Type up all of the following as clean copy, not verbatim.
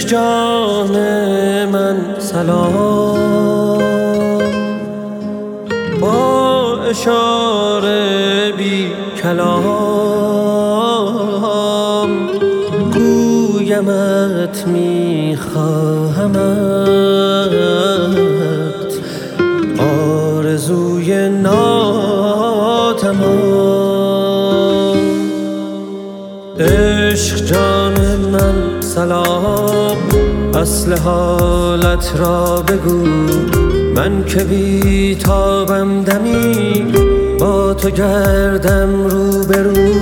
جان من سلام، با اشاره بی کلام گویمت میخواهمت، آرزوی ناتمام. عشق جان من سلام، اصل حالت را بگو، من که بی تابم دمی با تو گردم روبرو.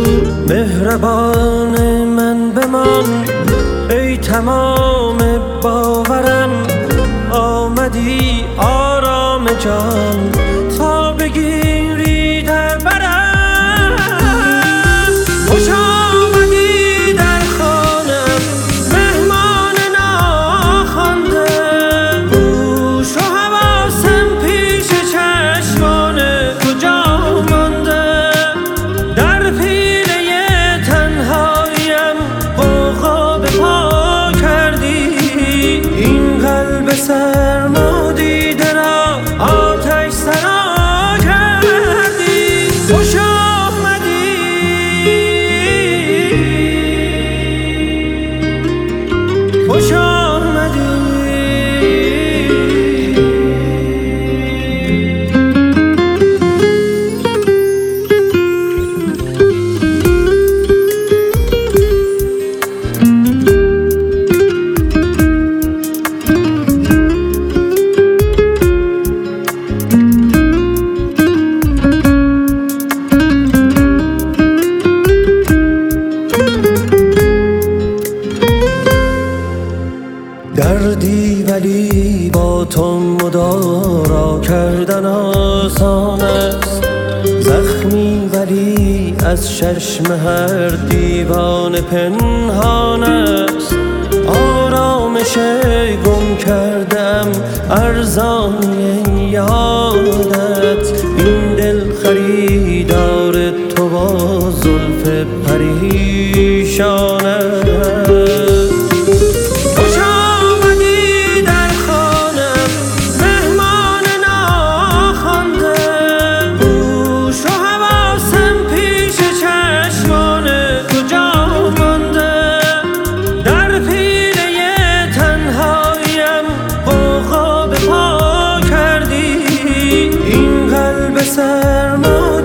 مهربان من بمان ای تمام باورم، آمدی آرام جان تا بگیری در برم. خوش آمدی در خانم مهمان ناخوانده، گوش و حواسم پیش چشمان کجا مانده. در پیله تنهاییم غوغا به پا کردی، این قلب سرما دیده را آتش سرا کردی. خوش آمدی، خوش آمدی. دردی ولی با تو مدارا کردن آسان است، زخمی ولی از چشم هر دیوانه پنهان است. آرامش گم کردم ارزانی یادت، این دل خریدار تو با زلف پریشان است. سرما